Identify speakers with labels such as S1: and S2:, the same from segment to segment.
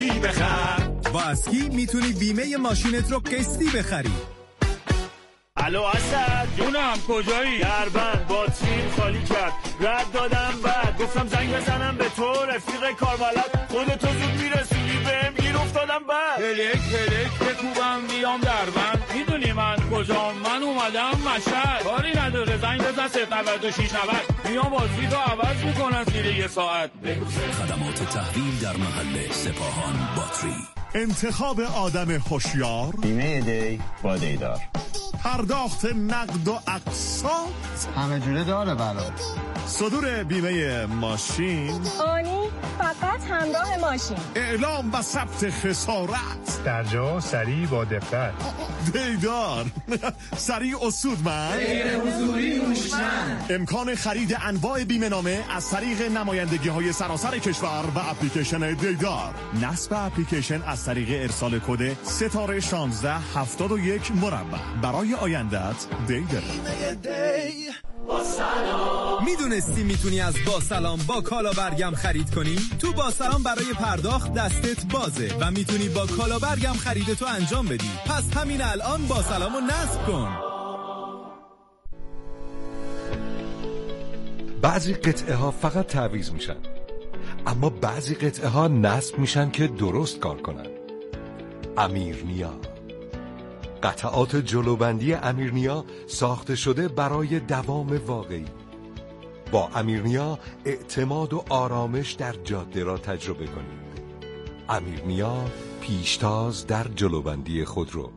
S1: بخر.
S2: با اسکی میتونی بیمه ماشینت رو قسطی بخری.
S3: الو اسد جونم کجایی؟ دربند باتریم خالی کرد رد دادم بعد گفتم زنگ بزنم به تو رفیق کاربلد خودتو زود میرسونی بهم گیر افتادم بعد
S1: هلک بکوبم میام دربند میدونی من کجام؟ من اومدم مشهد کاری نداره زنگ بزن 096 90 میام بازی رو عوض میکنن زیر یه ساعت.
S4: خدمات تحویل در محل سپاهان باتری.
S5: انتخاب آدم هوشیار،
S6: بیمه دی با دیدار،
S5: پرداخت نقد و اقساط
S6: همه جوره داره برات.
S5: صدور بیمه ماشین،
S7: آنی فقط همراه ماشین،
S5: اعلام و ثبت خسارت
S6: در جا سریع با دقت.
S5: دیدار سریع اصودمند،
S1: غیر حضوری هوشمند.
S5: امکان خرید انواع بیمه نامه از طریق نمایندگی های سراسر کشور و اپلیکیشن دیدار. نصب اپلیکیشن از طریق ارسال کد ستاره 1671 مربع. برای آیندت دیدار.
S2: میدونستی میتونی از با سلام با کالا برگم خرید کنی؟ تو با سلام برای پرداخت دستت بازه و میتونی با کالا برگم خریدتو انجام بدی. پس همین الان با سلامو نصب کن.
S8: بعضی قطعه ها فقط تعویض میشن، اما بعضی قطعه ها نصب میشن که درست کار کنن. امیرنیا، قطعات جلوبندی امیرنیا ساخته شده برای دوام واقعی. با امیرنیا اعتماد و آرامش در جاده را تجربه کنید. امیرنیا، پیشتاز در جلوبندی خودرو.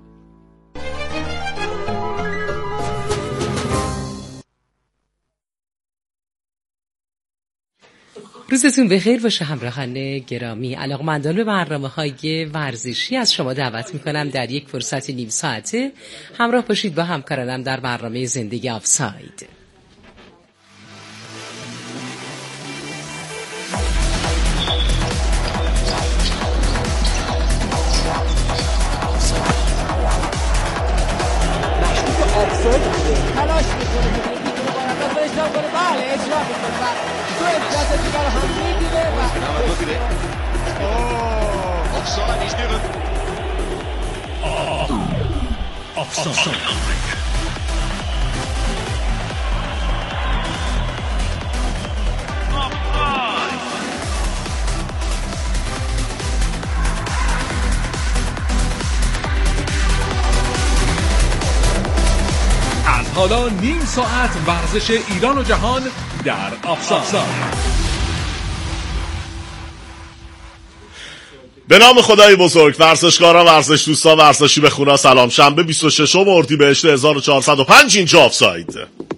S9: روزتون بخیر باشه همراهان گرامی. علاقمندان به برنامه‌های ورزشی از شما دعوت می‌کنم در یک فرصت نیم ساعته همراه باشید با همکارانم در برنامه زندگی آفساید.
S10: آفساید تلاش می‌کنه که اجرا کنه. بله اجرا می‌کنه. تو اجازه دیگر هم میگیره و
S3: آفساید ایشتیرن
S5: آفساید.
S1: از حالا نیم ساعت ورزش ایران و جهان در آفساید.
S11: به نام خدای بزرگ. ورزشکاران، ورزش دوستان، ورزشی به خونا سلام. شنبه 26 اردیبهشت 1405 اینجا آفساید.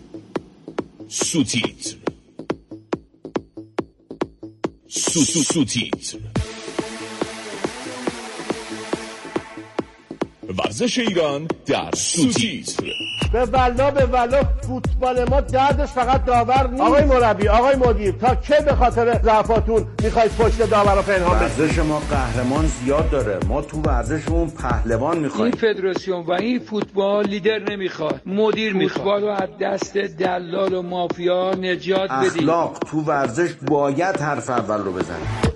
S4: سوتیتر ورزش ایران در سوتیتر.
S10: به والله فوتبال ما دردش فقط داور نیست. آقای مربی، آقای مدیر، تا کی به خاطر ضعفاتون میخواید پشت داور رو پنهان بکنید؟
S6: ورزش ما قهرمان زیاد داره، ما تو ورزشمون پهلوان میخوایم.
S12: این فدراسیون و این فوتبال لیدر نمیخواد، مدیر میخواد. فوتبال رو از دست دلال و مافیا نجات بدید.
S6: اخلاق تو ورزش باید حرف اول رو بزنید.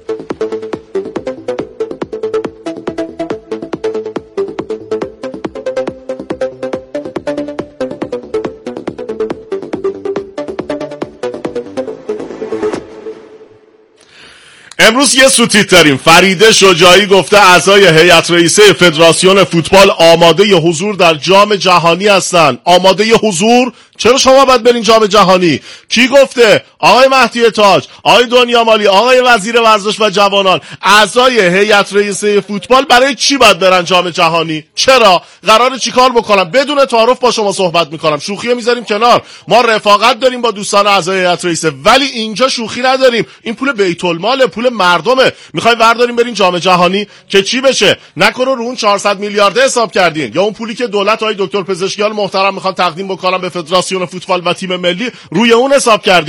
S11: امروز یه سوتیت داریم. فریده شجاعی گفته اعضای هیئت رئیسه فدراسیون فوتبال آماده حضور در جام جهانی هستن. آماده حضور؟ چرا شما باید برین جام جهانی؟ کی گفته؟ آقای مهدی تاج، آقای دنیا مالی، آقای وزیر ورزش و جوانان. اعضای هیئت رئیسه فوتبال برای چی باید برن جام جهانی؟ چرا؟ قراره چیکار بکنم؟ بدون تعارف با شما صحبت میکنم. شوخی میذاریم کنار. ما رفاقت داریم با دوستان اعضای هیئت رئیسه، ولی اینجا شوخی نداریم. این پول بیت المال، پول مردمه. میخوایم ورداریم برین جام جهانی که چی بشه؟ نکنه رو اون 400 میلیارد حساب کردین، یا اون پولی که دولت های دکتر پزشکیان محترم میخوان تقدیم بکنن به فدراسیون فوتبال و تیم ملی روی اون حساب کردین.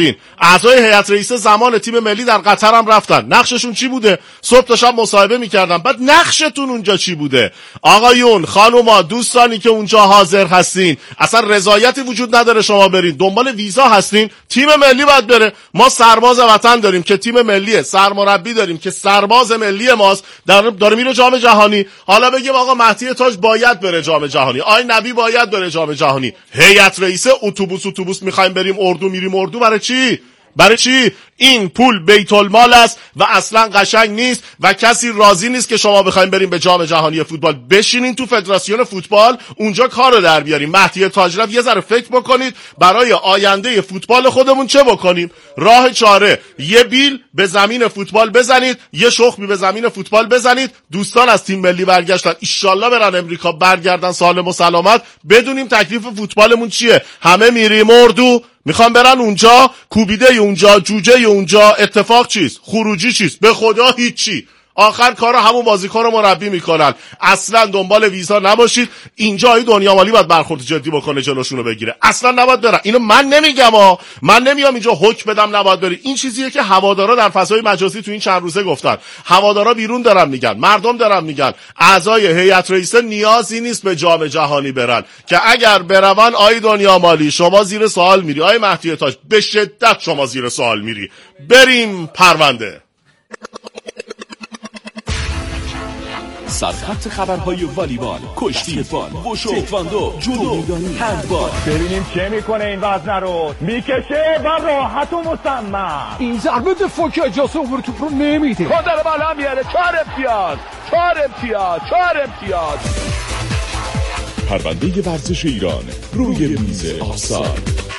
S11: اعضای هیئت رئیسه زمان تیم ملی در قطر هم رفتن. نقششون چی بوده؟ صبح تا شب مصاحبه میکردن. بعد نقشتون اونجا چی بوده؟ آقایون، خانوما، دوستانی که اونجا حاضر هستین، اصلا رضایتی وجود نداره شما برید دنبال ویزا هستین، تیم ملی باید بره. ما سرباز وطن داریم که تیم ملیه، سرمربی داریم که سرباز ملی ماست، داره میره جام جهانی. حالا بگیم آقا مهدی تاج باید بره جام جهانی، آی نبی باید بره جام جهانی، هیئت رئیسه اتوبوس میخوایم بریم اردو، میریم اردو. برای چی؟ این پول بیت المال است و اصلا قشنگ نیست و کسی راضی نیست که شما بخوایم بریم به جام جهانی فوتبال. بشینین تو فدراسیون فوتبال اونجا کارو در بیاریم. مهدی تاجرف یه ذره فکر بکنید برای آینده فوتبال خودمون چه بکنیم. راه چاره، یه بیل به زمین فوتبال بزنید، یه شخمی به زمین فوتبال بزنید. دوستان از تیم ملی برگشتن، ایشالله برن امریکا، برگردن سالم و سلامت، بدونیم تکلیف فوتبالمون چیه. همه میریم اردو، میخوام برن اونجا، کوبیده اونجا، جوجه اونجا، اتفاق چیست؟ خروجی چیست؟ به خدا هیچی. آخر کارا همون بازیکن رو مربی میکنن. اصلا دنبال ویزا نباشید. اینجا دنیا مالی باید برخورد جدی بکنه جلوشون رو بگیره. اصلا نباید برن. اینو من نمیگم من نمیام اینجا حکم بدم نباید بری. این چیزیه که هوادارا در فضای مجازی تو این چند روزه گفتن. هوادارا بیرون دارن میگن، مردم دارن میگن اعضای هیئت رئیسه نیازی نیست به جام جهانی برن، که اگر برون آی دنیا مالی شما زیر سوال میری، آی مهدی تاج به شدت شما زیر سوال میری. بریم پرونده.
S4: سرخط خبرهای والیبال، کشتی بال، وشو، تکواندو، جودو میدانی، هندبال.
S1: ببینیم چه میکنه این وزنه رو. میکشه و راحت و مصمم.
S10: این ضربه دفاع که اجازه عبور توپ رو نمیده.
S1: خودر بالا میاره. 4 امتیاز.
S4: پرونده ورزش ایران روی میز آفساید.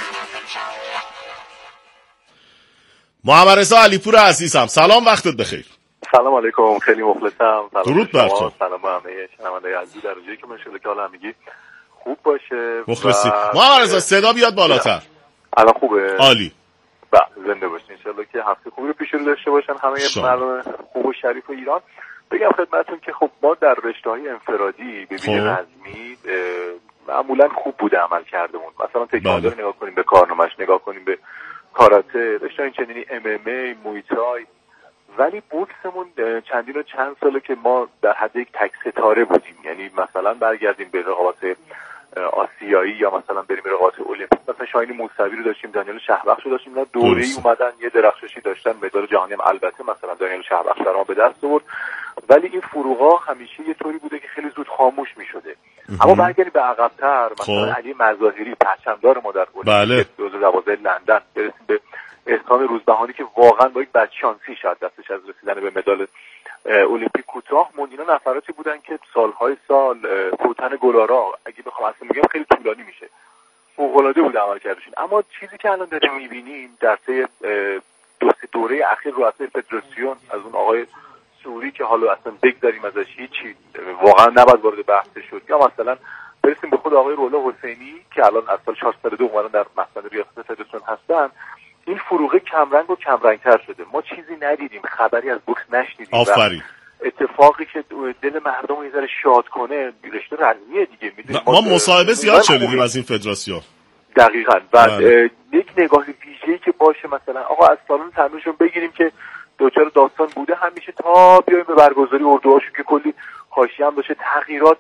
S11: محمد رضا علیپور عزیزم، سلام، وقتت بخیر.
S13: سلام علیکم، خیلی مخلصم.
S11: درود بر تو.
S13: سلام به همه شنوندگان عزیز در روزی که منشله که حال همگی خوب باشه.
S11: مخلصی. محمد رضا صدا بیاد بالاتر.
S13: الان خوبه؟
S11: عالی.
S13: زنده باشین ان شاءالله که هفته خوبی رو پیش رو داشته باشن همه مردم خوب و شریف ایران. بگم خدمتتون که خب ما در رشته‌های انفرادی به ویژه رزمی معمولا خوب بوده عمل کردمون. مثلا تکواندو رو نگاه کنیم به کارنامه‌اش، نگاه کنیم به کاراته، رشته این چنینی MMA، مویتای. ولی بوکسمون چندین و چند ساله که ما در حد یک تک ستاره بودیم. یعنی مثلا برگردیم به رقابت آسیایی یا مثلا بریم به رقابت المپیک، مثلا شاهین موسوی رو داشتیم، دانیال شهبخش رو داشتیم، اینا دوره‌ای اومدن یه درخششی داشتن، مدال جهانی هم البته مثلا دانیال شهبخش رو به دست آورد. ولی این فروغا همیشه یه طوری بوده که خیلی زود خاموش می‌شده. اما برگردیم به عقب‌تر، مثلا علی مظاهری پرچمدار ما در المپیک 2012 لندن، برسیم به احسان روزبهانی که واقعا با یک بدشانسی شاید دستش از رسیدن به مدال المپیک کوتاه موند. اینا نفراتی بودن که سالهای سال فوتن گلارا، اگه بخوام اصلا بگم خیلی طولانی میشه، فوق‌العاده بود عمل کردشون. اما چیزی که الان داریم میبینیم در طی دوره اخیر رؤسای فدراسیون، از اون آقای سوری که حالا اصلا بگذاریم ازش هیچی واقعا نباید وارد بحث شد، یا مثلا برسیم به خود آقای رولا حسینی که الان از سال 402 اومدن در مسند ریاست فدراسیون هستن، این فروغه کمرنگ و کمرنگتر شده. ما چیزی ندیدیم، خبری از بوکس نشنیدیم.
S11: آفرین.
S13: اتفاقی که دل مردم یه ذره شاد کنه رشته رزمیه دیگه.
S11: ما مصاحبه زیاد شنیدیم از این فدراسیون.
S13: دقیقاً. و یک نگاه ویژه‌ای که باشه، مثلا آقا از سالن تمرینشون بگیریم که دوچار داستان بوده همیشه تا بیایم به برگزاری اردوهاشون که کلی حاشیه هم داشته، تغییرات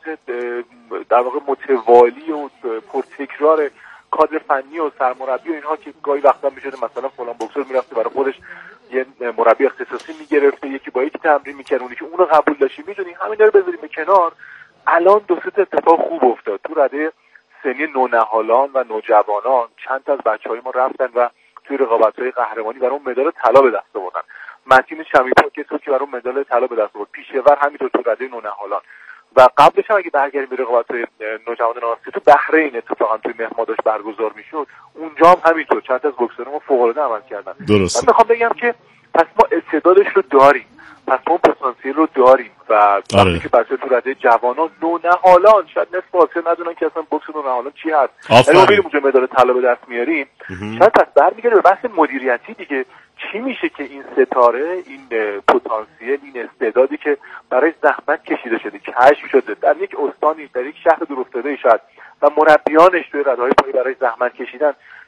S13: در واقع متوالی و پرتکرار کادر فنی و سرمربی و اینها که گاهی وقتا میشده مثلا فلان بوکسور میرفته برای خودش یه مربی اختصاصی میگرفته، یکی با یکی تمرین میکرد، اونی که اونو قبول داشتی. میدونی همین رو بذاریم به کنار. الان دو سه اتفاق خوب افتاد تو رده سنی نونهالان و نوجوانان. چند تا از بچهای ما رفتن و توی رقابت‌های قهرمانی برای اون مدال طلا به دست آوردن. متین شمیپا که برای مدال طلا به دست آورد، پیشور همینطور تو رده نونهالان. و قبلش هم اگه برگردیم به رقابت‌های نوجوانان آسیا تو بحرین اتفاقا توی مهماداش برگزار میشد، اونجا هم همینطور چند تا از بوکسورها ما فوق‌العاده عمل کردن.
S11: درست.
S13: من میخوام بگم که پس ما استعدادش رو داریم، پس ما پتانسیل رو داریم و وقتی که بچه‌ها تو رده جوانان نونهالان شاید نصف آسیا ندونن که اصلا بوکس نونهالان چی هست، یعنی ما میریم اونجا مدال طلا به دست میاریم. شاید پس برمیگرده به بحث مدیریتی دیگه. چی میشه که این ستاره، این پتانسیل، این استعدادی که برای زحمت کشیده شده، کشف شده در یک استانی، در یک شهر دورافتاده شاید، و مربیانش توی رده‌های پایین برای زحمت کشیدن،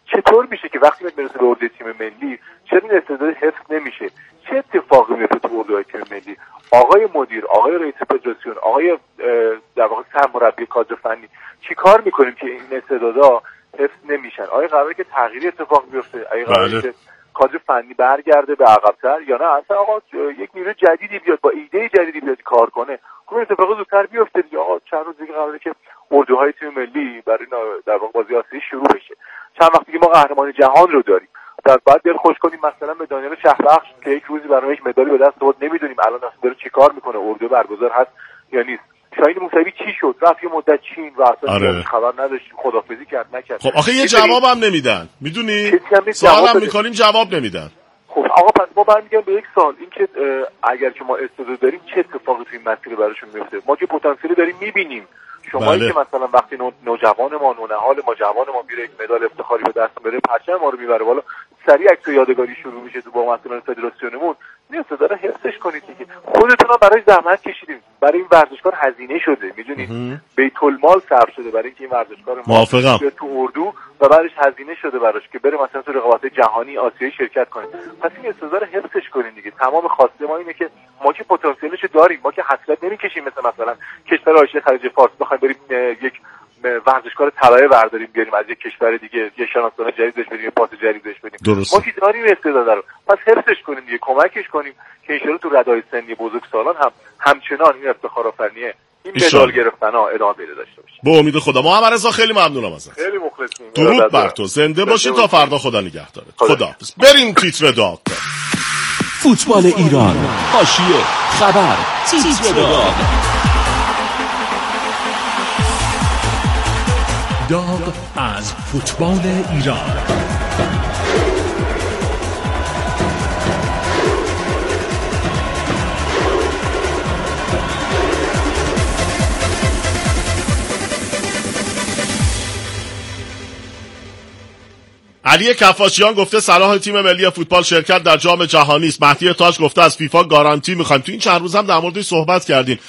S13: چطور میشه که وقتی میرسه به اردوی تیم ملی چرا این استعداد حفظ نمیشه؟ چه اتفاقی میفته تو اردوهای تیم ملی؟ آقای مدیر، آقای رئیس فدراسیون، آقای در واقع سرمربی کادر فنی چیکار میکنیم که این استعدادا حفظ نمیشن؟ آیا قراره که تغییری اتفاق بیفته؟ آیا قراره که کادر فنی برگرده به عقب‌تر یا نه اصلا آقا یک نیروی جدیدی بیاد با ایده جدیدی بیاد کار کنه؟ خب این اتفاق زودتر بیفته دیگه. آقا چند روز دیگه قراره که اردوهای تیم ملی برای در واقع بازی آسیایی شروع بشه. چند وقت دیگه ما قهرمان جهان رو داریم. در بعد دل خوش کنیم مثلا به دانیال شهربخش که یک روزی برای یک مدالی به دست آورد، نمیدونیم الان اصلا داره چیکار میکنه، اردو برگزار هست یا نیست. شاهین موسوی چی شد؟ رفت یه مدت چین و اصلا خبر نداشتیم، خدافظی کرد نکرد.
S11: خب آخه یه جوابم نمیدن، میدونی؟ سوالم میکنیم جواب نمیدن.
S13: خب آقا پس ما برمیگردیم به یک سال، این که اگر که ما استعداد داریم چه اتفاقی توی مسیر براشون میفته؟ ما که پتانسیل داریم میبینیم. شمایی که مثلا وقتی نوجوان ما، نونهال ما، جوان ما میره یک مدال افتخاری به دست میاره، پرچم ما رو میبره بالا، سریع عکس یادگاری شروع میشه تو با مسئولان فدراسیونمون. این استعداد حفظش کنید دیگه. خودتون هم برای زحمت کشیدیم، برای این ورزشکار هزینه شده، میدونید بیت المال صرف شده برای اینکه این ورزشکار ما بیاد تو اردو و بعدش هزینه شده براش که بره مثلا تو رقابت‌های جهانی آسیایی شرکت کنه. پس این استعداد حفظش کنین دیگه. تمام خواسته ما اینه که ما که پتانسیلش داریم، ما که حسرت نمی‌کشیم مثلا کشور آسیای خلیج فارس بخوایم بریم یک ورزشکار طلایه برداریم بیاریم از یک کشور دیگه، یه شناسنامه جدید بهش بدیم، پاس جدید بهش بدیم. ما که داریم استعداد رو، پس حفظش کنیم دیگه، کمکش کنیم که ان شاءالله تو ردای سنی بزرگسالان هم همچنان این افتخارآفرینی این مدال گرفتن‌ها ادامه پیدا داشته باشه.
S11: به امید خدا. محمد رضا خیلی ممنونم ازت.
S13: خیلی مخلصیم.
S11: درود بر تو. زنده باشی تا فردا. خدا نگهدارت. خداحافظ. بریم تیتر داغ.
S4: فوتبال ایران. حاشیه خبر. تیتر داغ.
S14: داغ از فوتبال ایران.
S11: علی کفاشیان گفته صلاح تیم ملی فوتبال شرکت در جام جهانی است. مهدی تاج گفته از فیفا گارانتی میخوایم. تو این چند روز هم در موردش صحبت کردیم.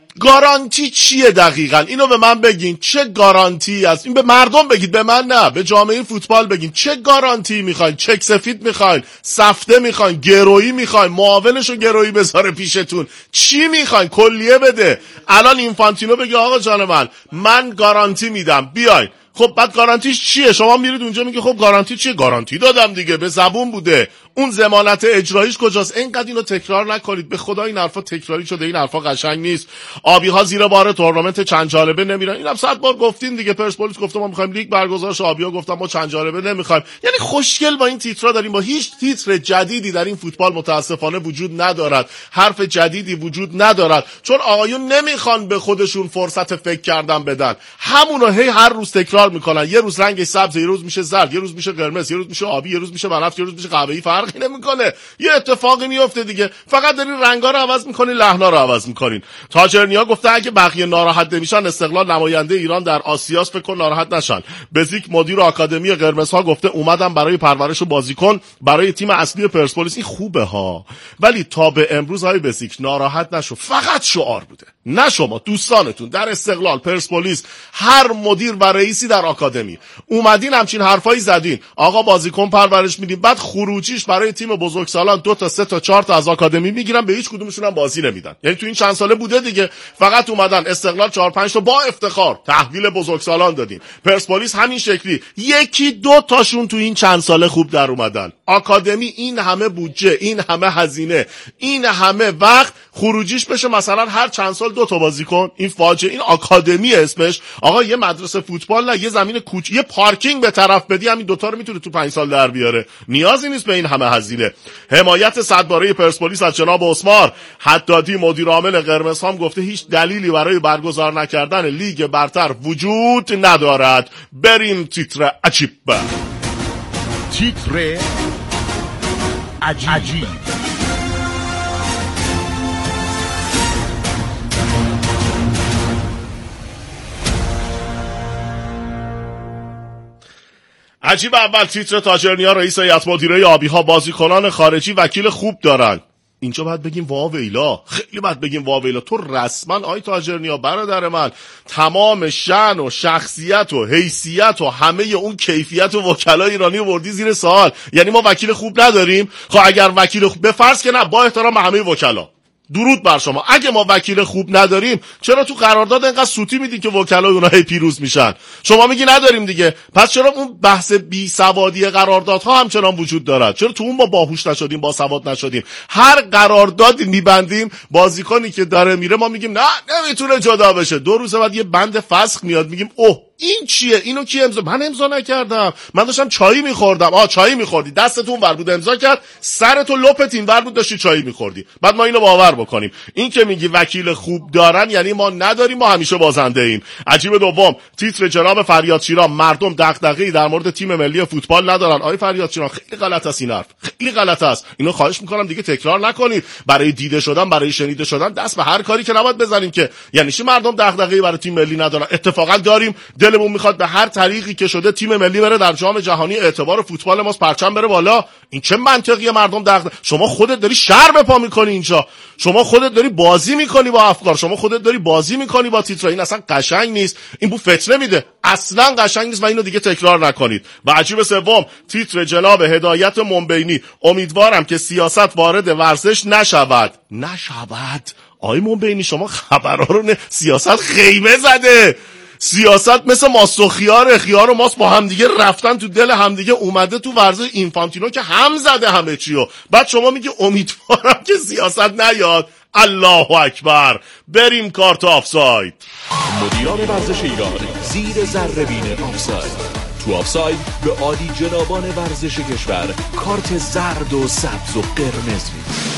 S11: گارانتی چیه دقیقاً؟ اینو به من بگین. چه گارانتی است؟ این به مردم بگید، به من نه، به جامعه فوتبال بگین. چه گارانتی میخواین؟ چک سفید میخواین؟ سفته میخواین؟ گرویی میخواین؟ معاونشو گرویی بذاره پیشتون؟ چی میخواین؟ کلیه بده. الان اینفانتینو بگه آقا جان من گارانتی میدم، بیاین. خب بعد گارانتیش چیه؟ شما میرید اونجا میگه خب گارانتی چیه؟ گارانتی دادم دیگه، به زبون بوده. اون ضمانت اجراییش کجاست؟ اینقدر اینو تکرار نکنید، به خدا این حرفا تکراری شده، این حرفا قشنگ نیست. آبی ها زیر بار تورنمنت چند جالبه نمیرن. اینم 100 بار گفتین دیگه. پرسپولیس گفته ما میخوایم لیگ برگزار شه، آبی ها گفتن ما چند جالبه نمیخوایم. یعنی خوشگل با این تیترا داریم. با هیچ تیتر جدیدی در این فوتبال متاسفانه وجود ندارد. حرف جدیدی وجود ندارد، چون آقایون نمیخوان به خودشون فرصت فکر کردن بدن. همونو هر روز تکرار میکنن. یه روز رنگش سبز، یه روز میشه زرد، یه روز میشه قرمز، یه روز میشه آبی، یه روز میشه بنفش، یه روز میشه قهوه‌ای. فرقی نمیکنه. یه اتفاقی میفته دیگه. فقط دارین رنگا رو عوض میکنین، لحنا رو عوض میکنین. تاجرنیا گفته اگه بقیه ناراحت نمیشن استقلال نماینده ایران در آسیاس، فکر کن ناراحت نشن. بزیک مدیر آکادمی قرمزها گفته اومدم برای پرورش بازیکن برای تیم اصلی پرسپولیس. این خوبه ها، ولی تا به امروز های بزیک ناراحت نشو. فقط شعار بوده. نه شما دوستانتون در استقلال، پرسپولیس، هر مدیر و رئیسی در آکادمی اومدین همچین حرفایی زدین آقا بازیکن پرورش میدیم، بعد خروجیش برای تیم بزرگسالان 2 تا 3 تا 4 تا از آکادمی میگیرن، به هیچ کدومشون هم بازی نمیدن. یعنی تو این چند ساله بوده دیگه، فقط اومدن استقلال 4 5 تا با افتخار تحویل بزرگسالان دادیم. پرسپولیس همین شکلی 1-2 تاشون تو این چند ساله خوب در اومدن. آکادمی این همه بودجه، این همه هزینه، این همه وقت، خروجیش بشه مثلا هر چند سال 2 تا بازیکن. این فاجعه. این آکادمی اسمش. آقا یه مدرسه فوتبال نه، یه زمین یه پارکینگ به طرف بدی، همین دوتا رو میتونه تو 5 سال در بیاره. نیازی نیست به این همه هزینه. حمایت صدباره پرسپولیس از جناب عثمان حدادی مدیر عامل قرمزها گفته هیچ دلیلی برای برگزار نکردن لیگ برتر وجود ندارد. بریم تیتر عجیب.
S14: تیتر عجیب.
S11: عجیب. اول تیتر تاجرنیا رئیس هیئت مدیره آبی ها بازیکنان خارجی وکیل خوب دارن. اینجا باید بگیم واویلا، خیلی باید بگیم واویلا. تو رسما آی تاجرنیا برادر من تمام شأن و شخصیت و حیثیت و همه اون کیفیت و وکلای ایرانی وردی زیر سوال. یعنی ما وکیل خوب نداریم؟ خب اگر وکیل خوب، به فرض که نه، با احترام به همه وکلا، درود بر شما، اگه ما وکیل خوب نداریم چرا تو قرارداد اینقدر سوتی میدین که وکلای اونها هی پیروز میشن؟ شما میگی نداریم دیگه، پس چرا اون بحث بی سوادی قراردادها همچنان وجود دارد؟ چرا تو اون ما باهوش نشدیم، با سواد نشدیم؟ هر قراردادی میبندیم بازیکنی که داره میره ما میگیم نه نمیتونه جدا بشه، 2 روز بعد یه بند فسخ میاد میگیم اوه این چیه؟ اینو کی امضا؟ من امضا نکردم، من داشتم چایی میخوردم. چایی میخوردی، دستتون ور بود امضا کرد، سرتو لپت این ور بود داشتی چایی میخوردی، بعد ما اینو باور بکنیم. این که میگی وکیل خوب دارن یعنی ما نداریم، ما همیشه بازنده ایم. عجیب دوم، تیتر جناب فریاد شیران، مردم دغدغه‌ای در مورد تیم ملی فوتبال ندارن. آقای فریاد شیران خیلی غلط است این حرف، خیلی غلط است. اینو خواهش میکنم دیگه تکرار نکنید. برای دیده شدن، برای شنیده شدن دست به هر کاری که نباید بزنیم که. یعنی چی مردم دغدغه‌ای برای تیم ملی ندارن؟ اتفاقا داریم، دلمون میخواد به هر طریقی که شده تیم ملی بره در جام جهانی، اعتبار فوتبال ماست، پرچم بره بالا. این چه منطقیه؟ مردم دغدغه، شما خودت داری شر به پا میکنی اینجا، شما خودت داری بازی میکنی با افکار، شما خودت داری بازی میکنی با تیتر. این اصلا قشنگ نیست، این بو فتنه میده، اصلا قشنگ نیست و اینو دیگه تکرار نکنید. و عجیب سوم، تیتر جناب هدایت منبینی، امیدوارم که سیاست وارد ورزش نشود. آقای منبینی شما خبرها رو سیاست خیمه زده، سیاست مثل ماست و خیار و ماست با همدیگه رفتن تو دل همدیگه، اومده تو ورزش اینفانتینو که هم زده همه چیو. بعد شما میگی امیدوارم که سیاست نیاد. الله اکبر. بریم کارت آفساید.
S14: مدیران ورزش ایران زیر ذره‌بین آفساید. تو آفساید به عالی جنابان ورزش کشور کارت زرد و سبز و قرمز میدن.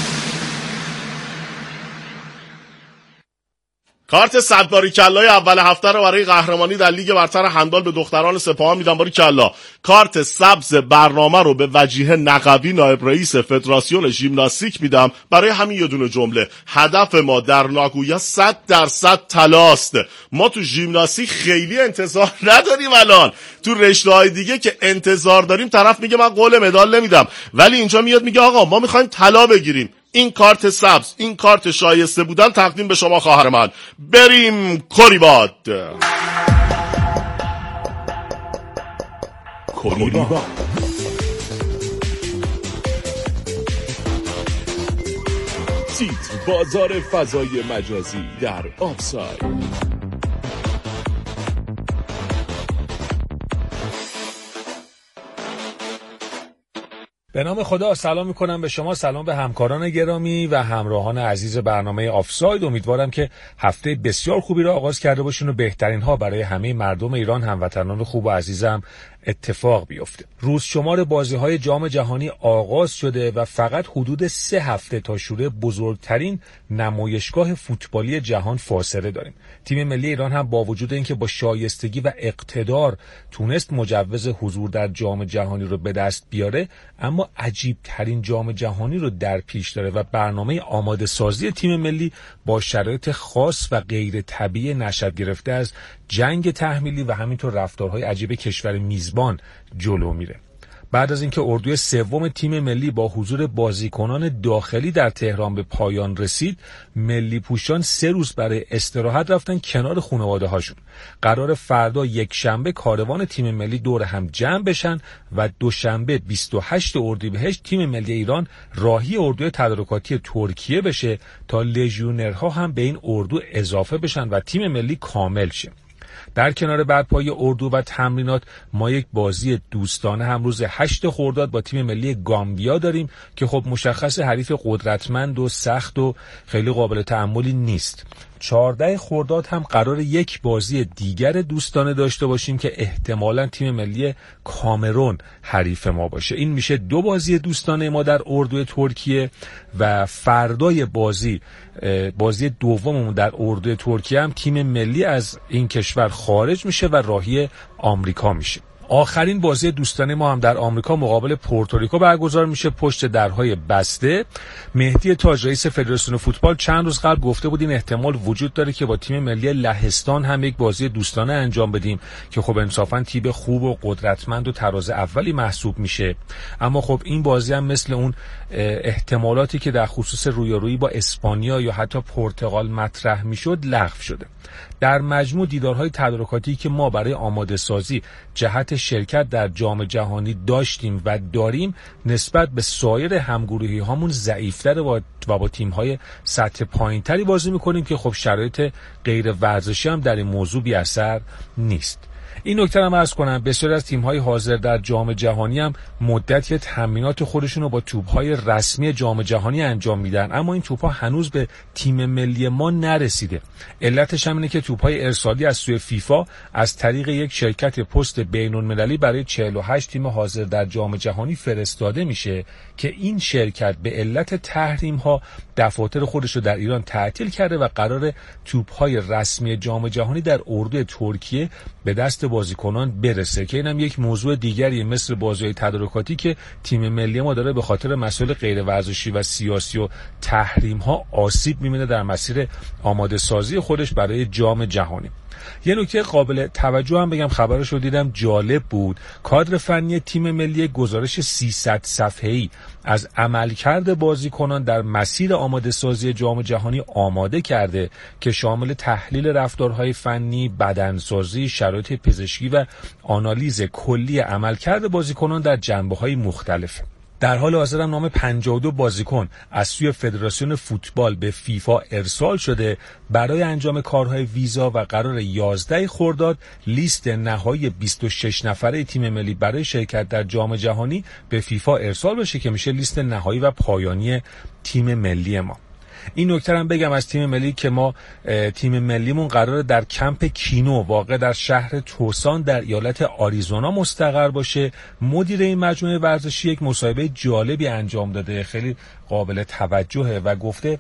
S11: کارت 100 باریکلای اول هفته رو برای قهرمانی در لیگ برتر هندبال به دختران سپاهان میدم. باریکلا. کارت سبز برنامه رو به وجیه نقبی نایب رئیس فدراسیون ژیمناستیک میدم برای همین یه دونه جمله: هدف ما در ناگویا 100% طلاست. ما تو ژیمناستیک خیلی انتظار نداریم، الان تو رشته‌های دیگه که انتظار داریم طرف میگه من قول مدال نمیدم، ولی اینجا میاد میگه آقا ما میخوایم طلا بگیریم. این کارت سبز، این کارت شایسته بودن تقدیم به شما خواهر من. بریم کوریباد.
S14: تیتر بازار فضای مجازی در آفساید.
S15: به نام خدا سلام میکنم به شما، سلام به همکاران گرامی و همراهان عزیز برنامه آفساید. امیدوارم که هفته بسیار خوبی را آغاز کرده باشین و بهترین ها برای همه مردم ایران، هموطنان خوب و عزیزم اتفاق بیفته. روز شمار بازی‌های جام جهانی آغاز شده و فقط حدود 3 هفته تا شروع بزرگترین نمایشگاه فوتبالی جهان فاصله داریم. تیم ملی ایران هم با وجود اینکه با شایستگی و اقتدار تونست مجوز حضور در جام جهانی رو به دست بیاره، اما عجیب ترین جام جهانی رو در پیش داره و برنامه آماده سازی تیم ملی با شرایط خاص و غیر طبیعی نشأت گرفته از جنگ تحمیلی و همینطور رفتارهای عجیب کشور میزبان جلو میره. بعد از اینکه اردوی سوم تیم ملی با حضور بازیکنان داخلی در تهران به پایان رسید، ملی پوشان 3 روز برای استراحت رفتن کنار خانواده هاشون. قرار فردا یک شنبه کاروان تیم ملی دور هم جمع بشن و دوشنبه 28 اردیبهشت تیم ملی ایران راهی اردوی تدارکاتی ترکیه بشه تا لژیونرها هم به این اردو اضافه بشن و تیم ملی کامل شه. در کنار برپایی اردو و تمرینات ما یک بازی دوستانه هم روز 8 خرداد با تیم ملی گامبیا داریم که خب مشخص حریف قدرتمند و سخت و خیلی قابل تأملی نیست. 14 خرداد هم قرار یک بازی دیگر دوستانه داشته باشیم که احتمالاً تیم ملی کامرون حریف ما باشه. این میشه 2 بازی دوستانه ما در اردوی ترکیه و فردای بازی دوممون در اردوی ترکیه هم تیم ملی از این کشور خارج میشه و راهی آمریکا میشه. آخرین بازی دوستانه ما هم در آمریکا مقابل پورتوریکو برگزار میشه پشت درهای بسته. مهدی تاج رئیس فدراسیون فوتبال چند روز قبل گفته بود این احتمال وجود داره که با تیم ملی لهستان هم یک بازی دوستانه انجام بدیم که خب انصافا تیم خوب و قدرتمند و تراز اولی محسوب میشه، اما خب این بازی هم مثل اون احتمالاتی که در خصوص رویارویی با اسپانیا یا حتی پرتغال مطرح میشد لغو شده. در مجموع دیدارهای تدارکاتی که ما برای آماده سازی جهت شرکت در جام جهانی داشتیم و داریم نسبت به سایر همگروهی هامون ضعیفتر و با تیم‌های سطح پایین‌تری بازی می‌کنیم که خب شرایط غیر ورزشی هم در این موضوع بی اثر نیست. این نکته هم عرض کنم بسیاری از تیم‌های حاضر در جام جهانی هم مدتی تمرینات خودشون رو با توپ‌های رسمی جام جهانی انجام میدن، اما این توپ‌ها هنوز به تیم ملی ما نرسیده. علتش هم اینه که توپ‌های ارسالی از سوی فیفا از طریق یک شرکت پست بین‌المللی برای 48 تیم حاضر در جام جهانی فرستاده میشه که این شرکت به علت تحریم‌ها دفاتر خودش رو در ایران تعطیل کرده و قرار توپ‌های رسمی جام جهانی در اردوی ترکیه به دست بازیکنان برسه که اینم یک موضوع دیگری مثل بازی‌های تدارکاتی که تیم ملی ما داره به خاطر مسائل غیر ورزشی و سیاسی و تحریم‌ها آسیب می‌بینه در مسیر آماده سازی خودش برای جام جهانی. یه نکته قابل توجه هم بگم، خبرش رو دیدم جالب بود. کادر فنی تیم ملی گزارش 300 صفحه‌ای از عملکرد بازیکنان در مسیر آماده سازی جام جهانی آماده کرده که شامل تحلیل رفتارهای فنی، بدنسازی، شرایط پزشکی و آنالیز کلی عملکرد بازیکنان در جنبه‌های مختلف. در حال حاضر هم نام 52 بازیکن از سوی فدراسیون فوتبال به فیفا ارسال شده برای انجام کارهای ویزا و قرار 11 خرداد لیست نهایی 26 نفره تیم ملی برای شرکت در جام جهانی به فیفا ارسال بشه که میشه لیست نهایی و پایانی تیم ملی ما. این نکته هم بگم از تیم ملی که ما تیم ملیمون قراره در کمپ کینو واقع در شهر توسان در ایالت آریزونا مستقر باشه. مدیر این مجموعه ورزشی یک مصاحبه جالبی انجام داده، خیلی قابل توجهه و گفته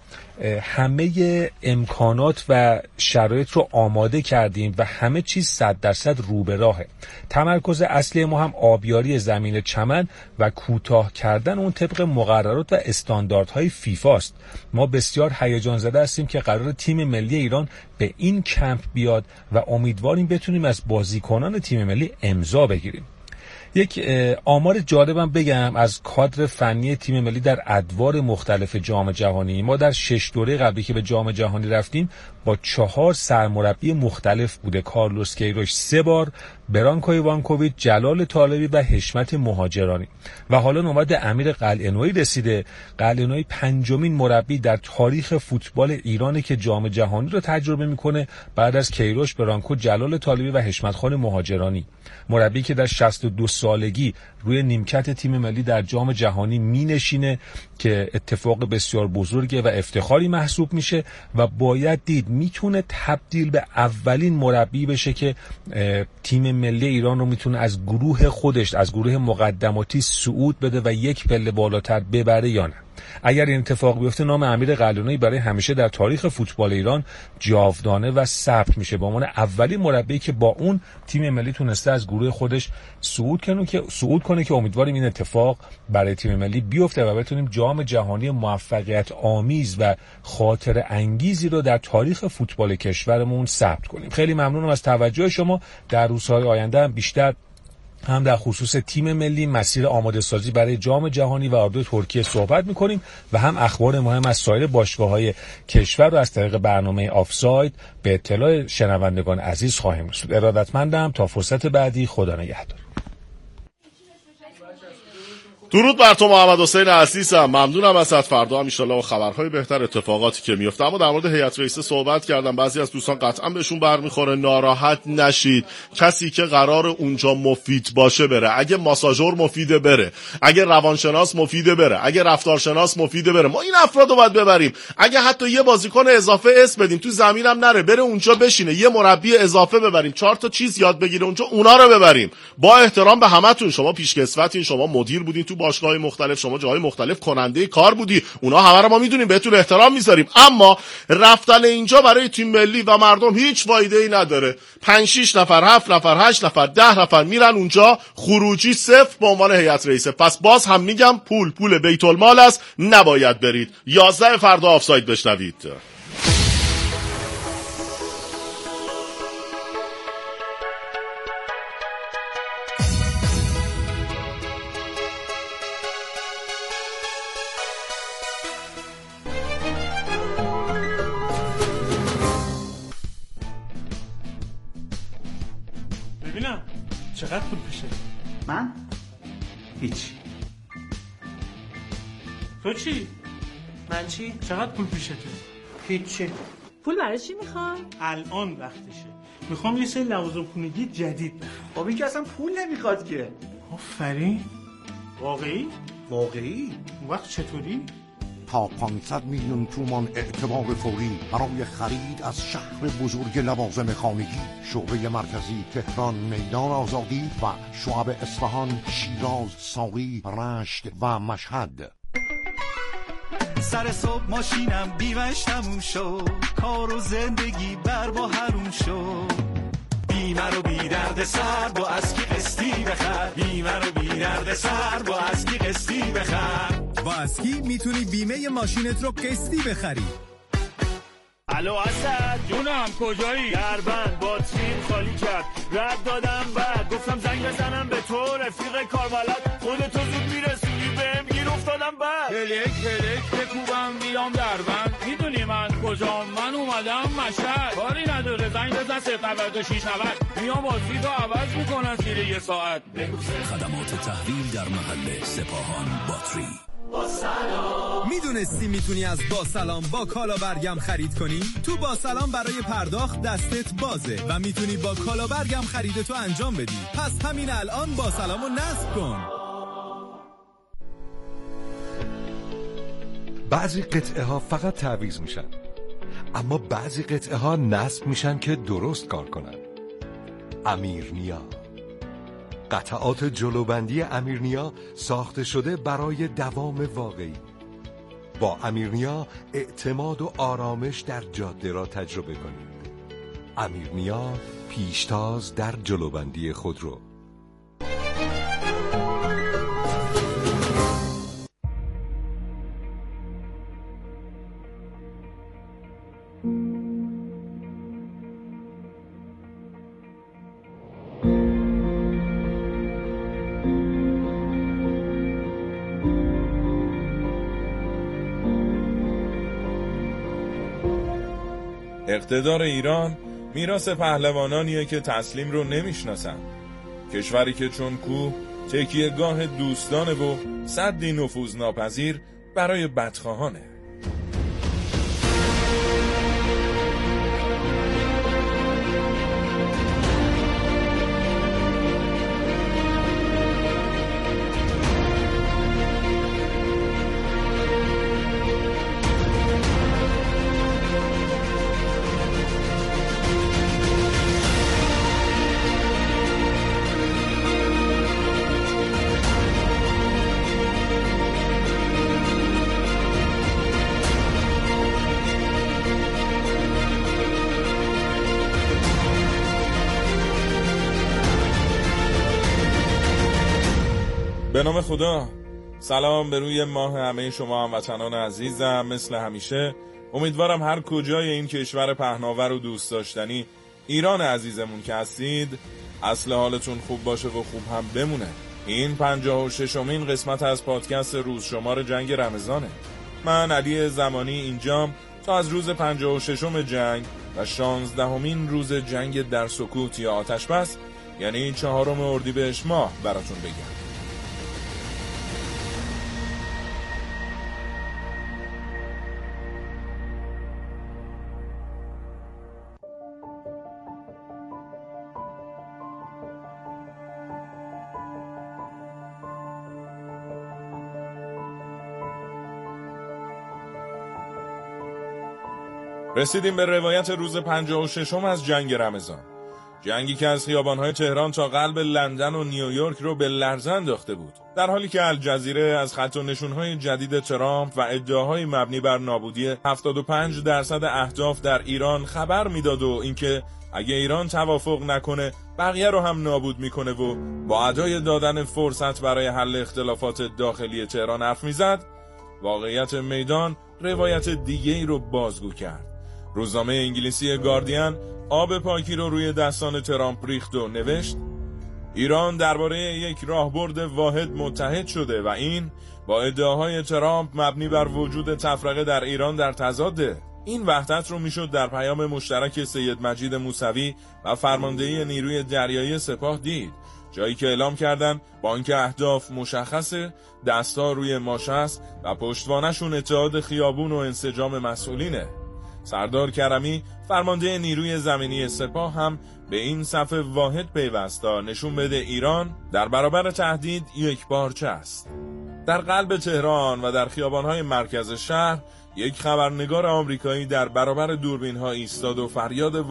S15: همه امکانات و شرایط رو آماده کردیم و همه چیز 100% رو به راهه. تمرکز اصلی ما هم آبیاری زمین چمن و کوتاه کردن اون طبق مقررات و استانداردهای فیفا است. ما بسیار هیجان زده هستیم که قرار تیم ملی ایران به این کمپ بیاد و امیدواریم بتونیم از بازیکنان تیم ملی امضا بگیریم. یک آمار جالبم بگم از کادر فنی تیم ملی در ادوار مختلف جام جهانی. ما در 6 دوره قبلی که به جام جهانی رفتیم با 4 سرمربی مختلف بوده. کارلوس کیروش 3 بار، برانکو ایوانکوویچ، جلال طالبی و حشمت مهاجرانی و حالا نوبت امیر قلعه‌نویی رسیده. قلعه‌نویی 5مین مربی در تاریخ فوتبال ایرانه که جام جهانی رو تجربه میکنه بعد از کیروش، برانکو، جلال طالبی و حشمت خان مهاجرانی. مربی که در 62 سالگی روی نیمکت تیم ملی در جام جهانی مینشینه که اتفاق بسیار بزرگه و افتخاری محسوب میشه و باید دید میتونه تبدیل به اولین مربی بشه که تیم ملی ایران رو میتونه از گروه خودش، از گروه مقدماتی صعود بده و یک پله بالاتر ببره یا نه. اگر این اتفاق بیفته نام امیر قلعه‌نویی برای همیشه در تاریخ فوتبال ایران جاودانه و ثبت میشه به عنوان اولین مربی که با اون تیم ملی تونسته از گروه خودش صعود کنه که امیدواریم این اتفاق برای تیم ملی بیفته و بتونیم جام جهانی موفقیت آمیز و خاطر انگیزی رو در تاریخ فوتبال کشورمون ثبت کنیم. خیلی ممنونم از توجه شما. در روزهای آینده هم بیشتر هم در خصوص تیم ملی، مسیر آماده سازی برای جام جهانی و اردوی ترکیه صحبت می‌کنیم و هم اخبار مهم از سایر باشگاه‌های کشور رو از طریق برنامه آفساید به اطلاع شنوندگان عزیز خواهیم رسوند. ارادتمندم. تا فرصت بعدی، خدا نگهدار.
S11: درود بر تو محمد حسین عزیزم، ممنونم ازت. فردا هم ان شاءالله و خبرهای بهتر، اتفاقاتی که میفته. اما در مورد هیئت رئیسه صحبت کردم. بعضی از دوستان قطعا بهشون برمیخوره، ناراحت نشید. کسی که قرار اونجا مفید باشه بره. اگه ماساژور مفیده بره، اگه روانشناس مفیده بره، اگه رفتارشناس مفیده بره. ما این افرادو باید ببریم. اگه حتی یه بازیکن اضافه اسم بدیم تو زمینم نره، بره اونجا بشینه، یه مربی اضافه ببریم، 4 تا چیز یاد بگیره اونجا، اونا رو ببریم. با احترام به همتون، شما پیشکسوتین، شما مدیر بودین تو باشگاه‌های مختلف، شما جاهای مختلف کننده کار بودی، اونا همه رو ما میدونیم، بهتون احترام میذاریم، اما رفتن اینجا برای تیم ملی و مردم هیچ فایده‌ای نداره. 5 6 نفر، 7 نفر، 8 نفر، 10 نفر میرن اونجا، خروجی صفر به عنوان هیئت رئیسه. پس باز هم میگم پول بیت المال است، نباید برید. 11 فردا آفساید بشنوید.
S16: ببینم چقدر پول پیشه؟
S17: من؟ هیچ.
S16: تو چی؟
S17: من چی؟
S16: چقدر پول پیشته؟
S17: هیچی.
S7: پول برای چی میخوای؟
S16: الان وقتشه. میخوام یه سری لوازم خونگی جدید بخرم.
S17: خب این که اصلا پول نمیخواد که.
S16: آفرین. واقعی؟
S17: واقعی؟
S16: اون وقت چطوری؟
S18: تا 500 میلیون تومان اعتبار فوری برای خرید از شهر بزرگ لوازم خانگی. شعبه مرکزی تهران، میدان آزادی و شعب اصفهان، شیراز، ساقی، رشت و مشهد.
S19: سر صبح ماشینم بیمش تموم شد، کار و زندگی بر با حروم شد. بیمه رو بی درد سر با اسکی قسطی بخر، بیمه رو بی درد سر با اسکی قسطی بخر.
S2: با اسکی میتونی بیمه ماشینت رو قسطی بخری.
S3: الو اسد
S1: جونم کجایی؟
S3: دربند باتریم خالی کرد، رد دادم بعد گفتم زنگ بزنم به تو رفیق کاربلد، خودتو زود میرسونی بهم گیر افتادم بعد.
S1: هلک بکوبم بیام دربند، میدونی من کجام؟ من اومدم مشهد، کاری نداره زنگ بزن 096 90 میام بازی تو عوض میکنن زیر یه ساعت.
S20: خدمات تحویل در محل سپاهان باتری.
S2: میدونستی میتونی از با سلام با کالا برگم خرید کنی؟ تو با سلام برای پرداخت دستت بازه و میتونی با کالا برگم خریدتو انجام بدی. پس همین الان با سلامو نصب کن.
S8: بعضی قطعه ها فقط تعویض میشن، اما بعضی قطعه ها نصب میشن که درست کار کنن. امیرنیا، قطعات جلوبندی امیرنیا ساخته شده برای دوام واقعی. با امیرنیا اعتماد و آرامش در جاده را تجربه کنید. امیرنیا، پیشتاز در جلوبندی خودرو.
S21: اقتدار ایران میراث پهلوانانیه که تسلیم رو نمیشناسن. کشوری که چون کوه تکیهگاه دوستانه و سدی نفوذناپذیر برای بدخواهانه. به نام خدا، سلام به روی ماه همه شما هموطنان عزیزم. مثل همیشه امیدوارم هر کجای این کشور پهناور و دوست داشتنی ایران عزیزمون که هستید اصل حالتون خوب باشه و خوب هم بمونه. این 56مین قسمت از پادکست روز شمار جنگ رمضانه. من علی زمانی اینجام تا از روز 56م جنگ و 16مین روز جنگ در سکوت یا آتش بس، یعنی 4 اردیبهشت ماه براتون بگم. رسیدیم به روایت روز 56م از جنگ رمضان. جنگی که از خیابان‌های تهران تا قلب لندن و نیویورک رو به لرزه انداخته بود. در حالی که الجزیره از خط و نشون‌های جدید ترامپ و ادعاهای مبنی بر نابودی 75% اهداف در ایران خبر میداد و اینکه اگه ایران توافق نکنه بقیه رو هم نابود میکنه و با ادای دادن فرصت برای حل اختلافات داخلی تهران حرف میزد، واقعیت میدان روایت دیگه‌ای رو بازگو کرد. روزنامه انگلیسی گاردین آب پاکی رو روی دستان ترامپ ریخت و نوشت ایران درباره یک راهبرد واحد متحد شده و این با ادعاهای ترامپ مبنی بر وجود تفرقه در ایران در تضاده. این وحدت رو میشد در پیام مشترک سید مجید موسوی و فرماندهی نیروی دریایی سپاه دید، جایی که اعلام کردن با اینکه اهداف مشخصه، دستا روی ماشه است و پشتوانشون اتحاد خیابون و انسجام مسئولینه. سردار کرمی فرمانده نیروی زمینی سپاه هم به این صف واحد پیوست تا نشون بده ایران در برابر تهدید یک پارچه است. در قلب تهران و در خیابان‌های مرکز شهر یک خبرنگار آمریکایی در برابر دوربین‌ها ایستاد و فریاد